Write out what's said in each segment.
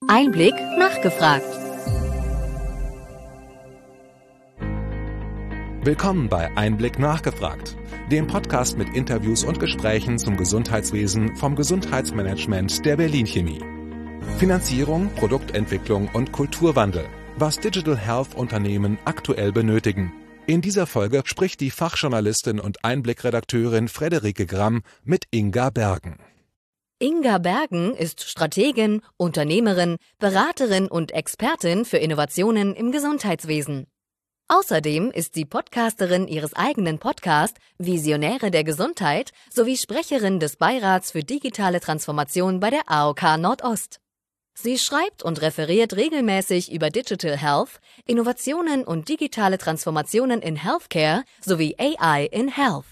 Einblick nachgefragt. Willkommen bei Einblick nachgefragt, dem Podcast mit Interviews und Gesprächen zum Gesundheitswesen vom Gesundheitsmanagement der Berlin Chemie. Finanzierung, Produktentwicklung und Kulturwandel, was Digital Health Unternehmen aktuell benötigen. In dieser Folge spricht die Fachjournalistin und Einblick-Redakteurin Friederike Gramm mit Inga Bergen. Inga Bergen ist Strategin, Unternehmerin, Beraterin und Expertin für Innovationen im Gesundheitswesen. Außerdem ist sie Podcasterin ihres eigenen Podcasts Visionäre der Gesundheit sowie Sprecherin des Beirats für digitale Transformation bei der AOK Nordost. Sie schreibt und referiert regelmäßig über Digital Health, Innovationen und digitale Transformationen in Healthcare sowie AI in Health.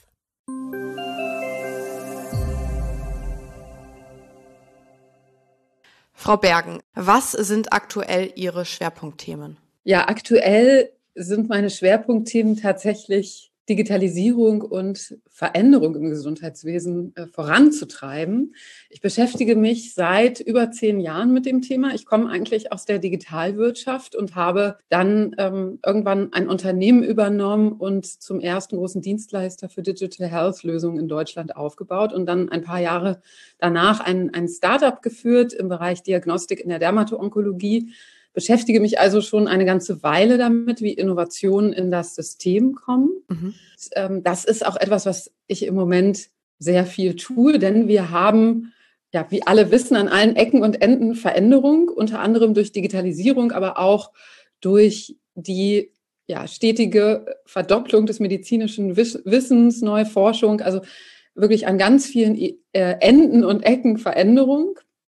Frau Bergen, was sind aktuell Ihre Schwerpunktthemen? Ja, aktuell sind meine Schwerpunktthemen tatsächlich Digitalisierung und Veränderung im Gesundheitswesen voranzutreiben. Ich beschäftige mich seit über 10 Jahren mit dem Thema. Ich komme eigentlich aus der Digitalwirtschaft und habe dann irgendwann ein Unternehmen übernommen und zum ersten großen Dienstleister für Digital Health Lösungen in Deutschland aufgebaut und dann ein paar Jahre danach ein Startup geführt im Bereich Diagnostik in der Dermato-Onkologie. Beschäftige mich also schon eine ganze Weile damit, wie Innovationen in das System kommen. Das ist auch etwas, was ich im Moment sehr viel tue, denn wir haben, ja, wie alle wissen, an allen Ecken und Enden Veränderung, unter anderem durch Digitalisierung, aber auch durch die stetige Verdopplung des medizinischen Wissens, neue Forschung, also wirklich an ganz vielen Enden und Ecken Veränderung.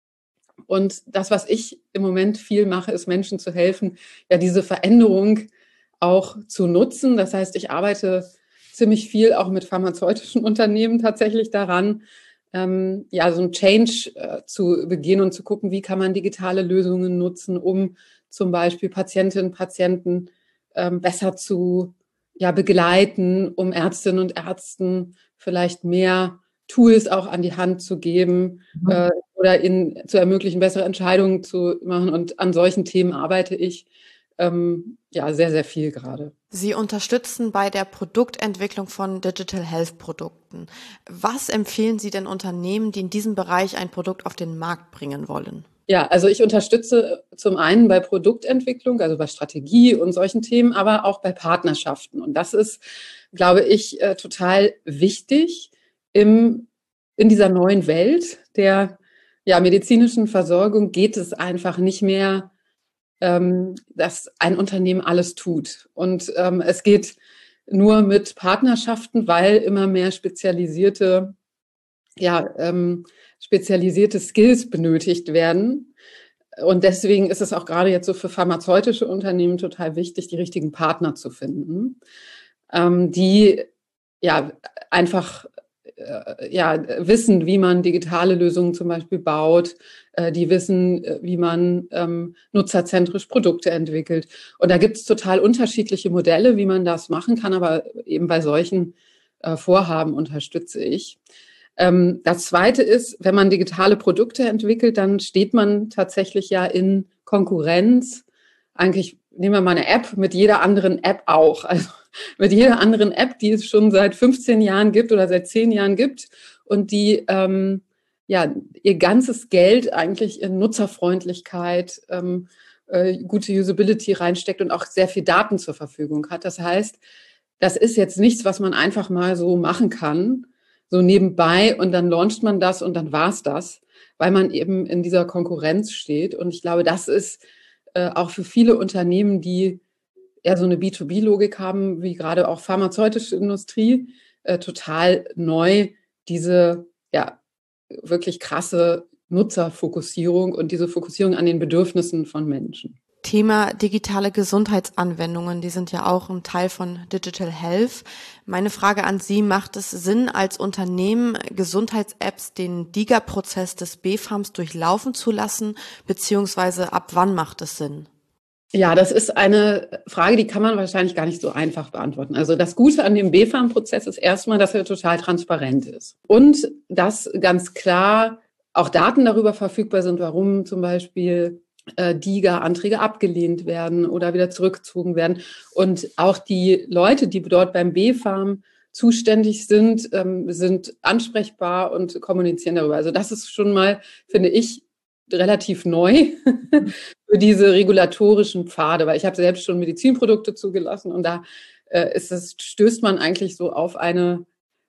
Und das, was ich im Moment viel mache, ist Menschen zu helfen, ja, diese Veränderung auch zu nutzen. Das heißt, ich arbeite ziemlich viel auch mit pharmazeutischen Unternehmen tatsächlich daran, so ein Change zu begehen und zu gucken, wie kann man digitale Lösungen nutzen, um zum Beispiel Patientinnen und Patienten besser zu begleiten, um Ärztinnen und Ärzten vielleicht mehr Tools auch an die Hand zu geben oder ihnen zu ermöglichen, bessere Entscheidungen zu machen. Und an solchen Themen arbeite ich sehr, sehr viel gerade. Sie unterstützen bei der Produktentwicklung von Digital Health Produkten. Was empfehlen Sie denn Unternehmen, die in diesem Bereich ein Produkt auf den Markt bringen wollen? Ja, also ich unterstütze zum einen bei Produktentwicklung, also bei Strategie und solchen Themen, aber auch bei Partnerschaften. Und das ist, glaube ich, total wichtig in dieser neuen Welt der medizinischen Versorgung. Geht es einfach nicht mehr, dass ein Unternehmen alles tut. Und es geht nur mit Partnerschaften, weil immer mehr spezialisierte Skills benötigt werden. Und deswegen ist es auch gerade jetzt so für pharmazeutische Unternehmen total wichtig, die richtigen Partner zu finden, die einfach wissen, wie man digitale Lösungen zum Beispiel baut, die wissen, wie man nutzerzentrisch Produkte entwickelt. Und da gibt es total unterschiedliche Modelle, wie man das machen kann, aber eben bei solchen Vorhaben unterstütze ich. Das Zweite ist, wenn man digitale Produkte entwickelt, dann steht man tatsächlich ja in Konkurrenz. Eigentlich nehmen wir mal eine App mit jeder anderen App auch. Also mit jeder anderen App, die es schon seit 15 Jahren gibt oder seit 10 Jahren gibt und die ihr ganzes Geld eigentlich in Nutzerfreundlichkeit, gute Usability reinsteckt und auch sehr viel Daten zur Verfügung hat. Das heißt, das ist jetzt nichts, was man einfach mal so machen kann, so nebenbei und dann launcht man das und dann war's das, weil man eben in dieser Konkurrenz steht. Und ich glaube, das ist auch für viele Unternehmen, die eher so eine B2B-Logik haben, wie gerade auch pharmazeutische Industrie, total neu, diese wirklich krasse Nutzerfokussierung und diese Fokussierung an den Bedürfnissen von Menschen. Thema digitale Gesundheitsanwendungen, die sind ja auch ein Teil von Digital Health. Meine Frage an Sie, macht es Sinn, als Unternehmen Gesundheits-Apps den DiGA-Prozess des BfArMs durchlaufen zu lassen, beziehungsweise ab wann macht es Sinn? Ja, das ist eine Frage, die kann man wahrscheinlich gar nicht so einfach beantworten. Also das Gute an dem BfArM-Prozess ist erstmal, dass er total transparent ist und dass ganz klar auch Daten darüber verfügbar sind, warum zum Beispiel DiGA-Anträge abgelehnt werden oder wieder zurückgezogen werden. Und auch die Leute, die dort beim BfArM zuständig sind, sind ansprechbar und kommunizieren darüber. Also das ist schon mal, finde ich, relativ neu für diese regulatorischen Pfade, weil ich habe selbst schon Medizinprodukte zugelassen und da stößt man eigentlich so auf eine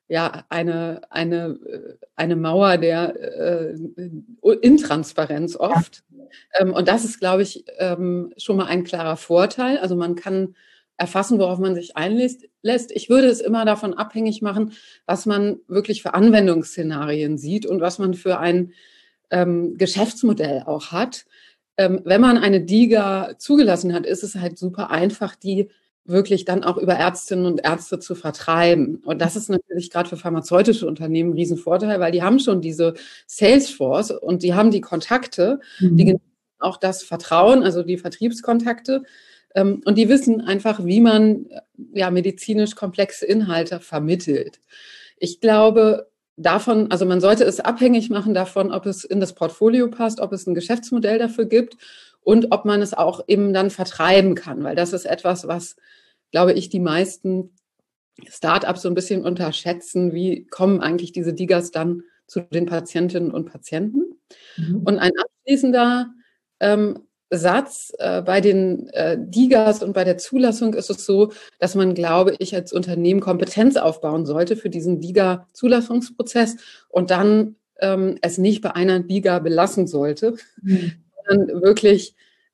Mauer der Intransparenz oft. Und das ist, glaube ich, schon mal ein klarer Vorteil. Also man kann erfassen, worauf man sich einlässt. Ich würde es immer davon abhängig machen, was man wirklich für Anwendungsszenarien sieht und was man für ein Geschäftsmodell auch hat. Wenn man eine DiGA zugelassen hat, ist es halt super einfach, die wirklich dann auch über Ärztinnen und Ärzte zu vertreiben. Und das ist natürlich gerade für pharmazeutische Unternehmen ein Riesenvorteil, weil die haben schon diese Salesforce und die haben die Kontakte, die auch das Vertrauen, also die Vertriebskontakte. Und die wissen einfach, wie man medizinisch komplexe Inhalte vermittelt. Ich glaube, also man sollte es abhängig machen davon, ob es in das Portfolio passt, ob es ein Geschäftsmodell dafür gibt und ob man es auch eben dann vertreiben kann, weil das ist etwas, was, glaube ich, die meisten Startups so ein bisschen unterschätzen. Wie kommen eigentlich diese DiGAs dann zu den Patientinnen und Patienten? Und ein abschließender Satz, bei den DiGAs und bei der Zulassung ist es so, dass man, glaube ich, als Unternehmen Kompetenz aufbauen sollte für diesen DiGA-Zulassungsprozess und dann es nicht bei einer DiGA belassen sollte, sondern wirklich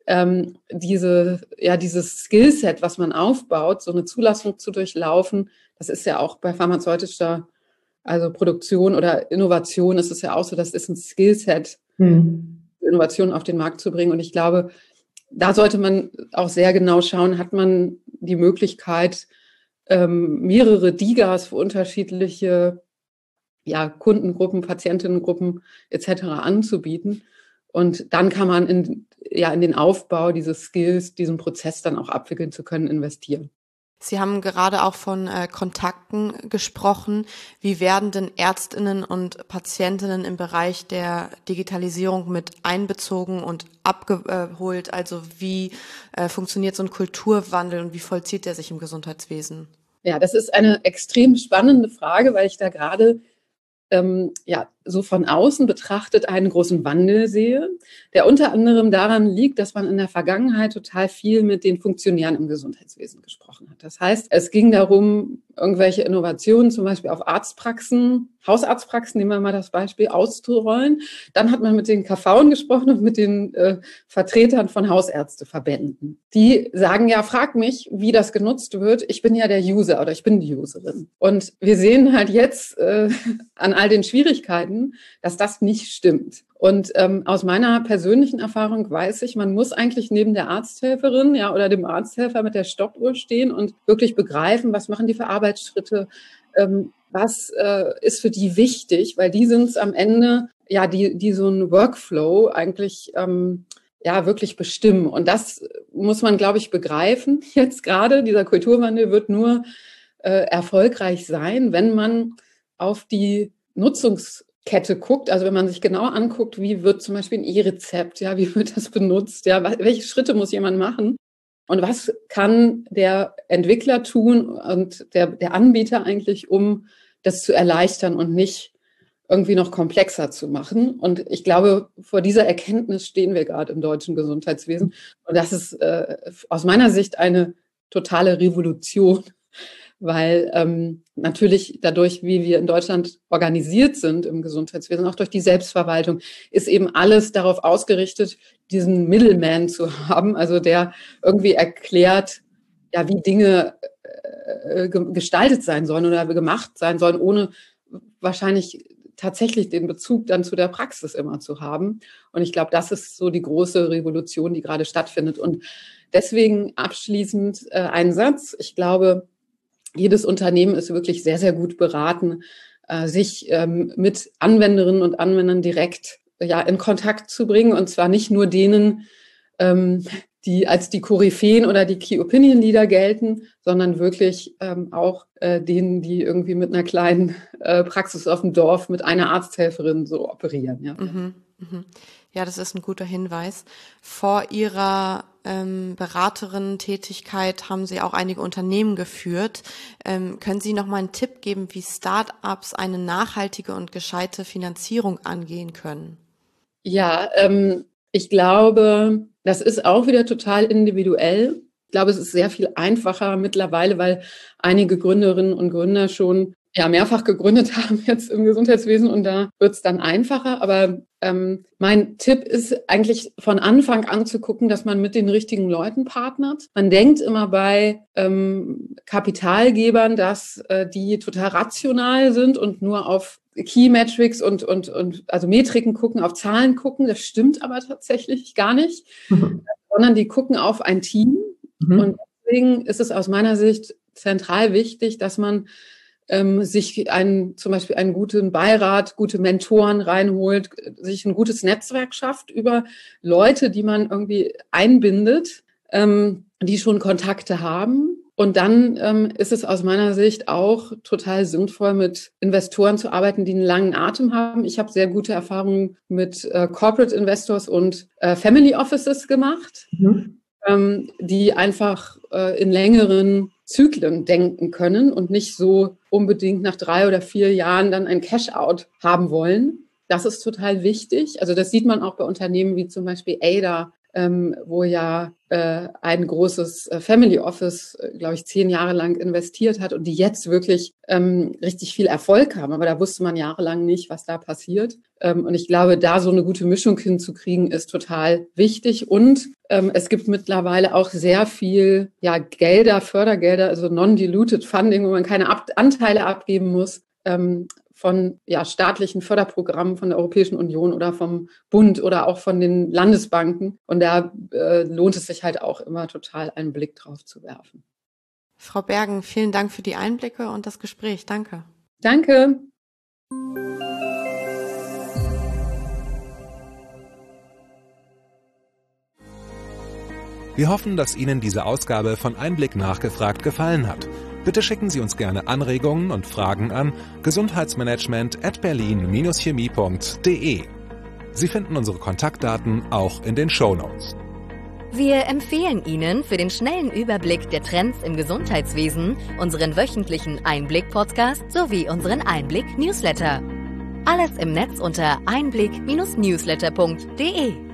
dieses Skillset, was man aufbaut, so eine Zulassung zu durchlaufen, das ist ja auch bei pharmazeutischer, also Produktion oder Innovation ist es ja auch so, das ist ein Skillset, Innovationen auf den Markt zu bringen. Und ich glaube, da sollte man auch sehr genau schauen, hat man die Möglichkeit, mehrere DiGAs für unterschiedliche Kundengruppen, Patientinnengruppen etc. anzubieten. Und dann kann man in den Aufbau dieses Skills, diesen Prozess dann auch abwickeln zu können, investieren. Sie haben gerade auch von Kontakten gesprochen. Wie werden denn ÄrztInnen und Patientinnen im Bereich der Digitalisierung mit einbezogen und abgeholt? Also wie funktioniert so ein Kulturwandel und wie vollzieht der sich im Gesundheitswesen? Ja, das ist eine extrem spannende Frage, weil ich da gerade so von außen betrachtet einen großen Wandel sehe, der unter anderem daran liegt, dass man in der Vergangenheit total viel mit den Funktionären im Gesundheitswesen gesprochen hat. Das heißt, es ging darum, irgendwelche Innovationen zum Beispiel auf Arztpraxen, Hausarztpraxen, nehmen wir mal das Beispiel, auszurollen. Dann hat man mit den KVen gesprochen und mit den Vertretern von Hausärzteverbänden. Die sagen ja, frag mich, wie das genutzt wird. Ich bin ja der User oder ich bin die Userin. Und wir sehen halt jetzt an all den Schwierigkeiten, dass das nicht stimmt. Und aus meiner persönlichen Erfahrung weiß ich, man muss eigentlich neben der Arzthelferin oder dem Arzthelfer mit der Stoppuhr stehen und wirklich begreifen, was machen die für Arbeitsschritte, was ist für die wichtig, weil die sind es am Ende, die so einen Workflow eigentlich wirklich bestimmen. Und das muss man, glaube ich, begreifen. Jetzt gerade, dieser Kulturwandel wird nur erfolgreich sein, wenn man auf die Nutzungskette guckt, also wenn man sich genau anguckt, wie wird zum Beispiel ein E-Rezept, wie wird das benutzt, welche Schritte muss jemand machen und was kann der Entwickler tun und der Anbieter eigentlich, um das zu erleichtern und nicht irgendwie noch komplexer zu machen. Und ich glaube, vor dieser Erkenntnis stehen wir gerade im deutschen Gesundheitswesen. Und das ist aus meiner Sicht eine totale Revolution, weil natürlich dadurch, wie wir in Deutschland organisiert sind im Gesundheitswesen, auch durch die Selbstverwaltung, ist eben alles darauf ausgerichtet, diesen Middleman zu haben, also der irgendwie erklärt, wie Dinge gestaltet sein sollen oder gemacht sein sollen, ohne wahrscheinlich tatsächlich den Bezug dann zu der Praxis immer zu haben. Und ich glaube, das ist so die große Revolution, die gerade stattfindet. Und deswegen abschließend ein Satz. Ich glaube, jedes Unternehmen ist wirklich sehr, sehr gut beraten, sich mit Anwenderinnen und Anwendern direkt in Kontakt zu bringen. Und zwar nicht nur denen, die als die Koryphäen oder die Key Opinion Leader gelten, sondern wirklich auch denen, die irgendwie mit einer kleinen Praxis auf dem Dorf mit einer Arzthelferin so operieren. Ja. Ja, das ist ein guter Hinweis. Vor Ihrer Beraterinnen-Tätigkeit haben Sie auch einige Unternehmen geführt. Können Sie noch mal einen Tipp geben, wie Start-ups eine nachhaltige und gescheite Finanzierung angehen können? Ja, ich glaube, das ist auch wieder total individuell. Ich glaube, es ist sehr viel einfacher mittlerweile, weil einige Gründerinnen und Gründer schon mehrfach gegründet haben jetzt im Gesundheitswesen und da wird es dann einfacher. Aber mein Tipp ist eigentlich von Anfang an zu gucken, dass man mit den richtigen Leuten partnert. Man denkt immer bei Kapitalgebern, dass die total rational sind und nur auf Key Metrics und also Metriken gucken, auf Zahlen gucken. Das stimmt aber tatsächlich gar nicht, sondern die gucken auf ein Team. Und deswegen ist es aus meiner Sicht zentral wichtig, dass man sich zum Beispiel einen guten Beirat, gute Mentoren reinholt, sich ein gutes Netzwerk schafft über Leute, die man irgendwie einbindet, die schon Kontakte haben. Und dann ist es aus meiner Sicht auch total sinnvoll, mit Investoren zu arbeiten, die einen langen Atem haben. Ich habe sehr gute Erfahrungen mit Corporate Investors und Family Offices gemacht, die einfach in längeren Zyklen denken können und nicht so unbedingt nach 3 oder 4 Jahren dann ein Cash-out haben wollen. Das ist total wichtig. Also das sieht man auch bei Unternehmen wie zum Beispiel Ada, wo ja ein großes Family Office, glaube ich, 10 Jahre lang investiert hat und die jetzt wirklich richtig viel Erfolg haben. Aber da wusste man jahrelang nicht, was da passiert. Und ich glaube, da so eine gute Mischung hinzukriegen, ist total wichtig. Und es gibt mittlerweile auch sehr viel Gelder, Fördergelder, also Non-Diluted Funding, wo man keine Anteile abgeben muss, von staatlichen Förderprogrammen von der Europäischen Union oder vom Bund oder auch von den Landesbanken. Und da lohnt es sich halt auch immer total, einen Blick drauf zu werfen. Frau Bergen, vielen Dank für die Einblicke und das Gespräch. Danke. Danke. Wir hoffen, dass Ihnen diese Ausgabe von Einblick nachgefragt gefallen hat. Bitte schicken Sie uns gerne Anregungen und Fragen an gesundheitsmanagement@berlin-chemie.de. Sie finden unsere Kontaktdaten auch in den Shownotes. Wir empfehlen Ihnen für den schnellen Überblick der Trends im Gesundheitswesen unseren wöchentlichen Einblick-Podcast sowie unseren Einblick-Newsletter. Alles im Netz unter einblick-newsletter.de.